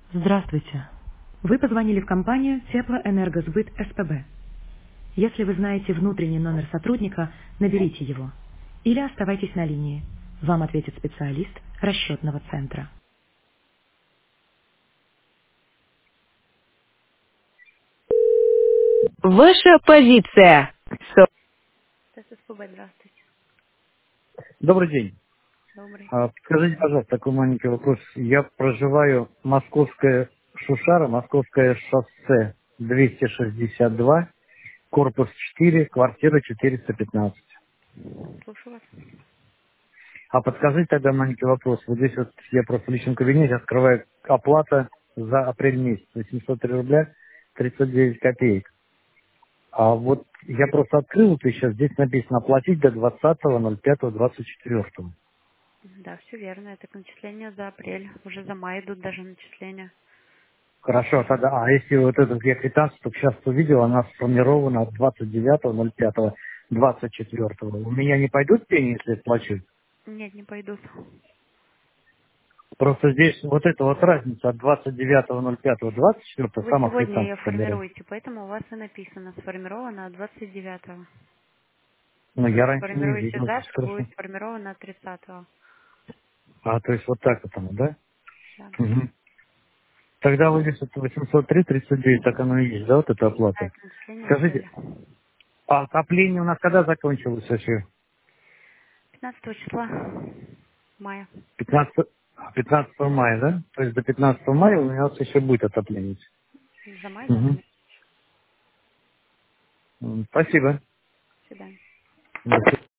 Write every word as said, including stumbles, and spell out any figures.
Здравствуйте. Вы позвонили в компанию Теплоэнергосбыт СПБ. Если вы знаете внутренний номер сотрудника, наберите его. Или оставайтесь на линии. Вам ответит специалист расчетного центра. Ваша позиция. Со- СПБ, здравствуйте. Добрый день. Добрый. А, Скажите, пожалуйста, такой маленький вопрос. Я проживаю Московская Шушара, Московское шоссе двести шестьдесят два, корпус четыре, квартира четыреста пятнадцать. Слушаю вас. А подскажите тогда маленький вопрос. Вот здесь вот я просто в личном кабинете открываю оплата за апрель месяц. восемьсот три рубля тридцать девять копеек. А вот я просто открыл, вот и сейчас здесь написано оплатить до двадцатого ноль пятого двадцать четвёртого. Да, все верно. Это начисления за апрель. Уже за май идут даже начисления. Хорошо, тогда, а если вот эту я квитанцию только сейчас увидел, она сформирована от двадцать девятого ноль пятого двадцать четвёртого. У меня не пойдут пени, если я плачу? Нет, не пойдут. Просто здесь вот эта вот разница от двадцать девятого ноль пятого двадцать четвёртого Вы сама сегодня ее квитанция собирает. формируете, поэтому у вас и написано сформировано двадцать девятого. Но я раньше не Формируете видел здесь, завтра, хорошо. будет сформировано тридцатого. А, то есть вот так вот оно, да? Да. Угу. Тогда вот здесь вот восемьсот три тридцать девять, так оно и есть, да, вот эта Да, оплата? это начисление Скажите, апреля. а отопление у нас когда закончилось вообще? пятнадцатого числа мая. пятнадцатого пятнадцатого мая, да? То есть до пятнадцатого мая у нас еще будет отопление. За май, да, за Мгм. месяц. М, Спасибо. До свидания. До свидания.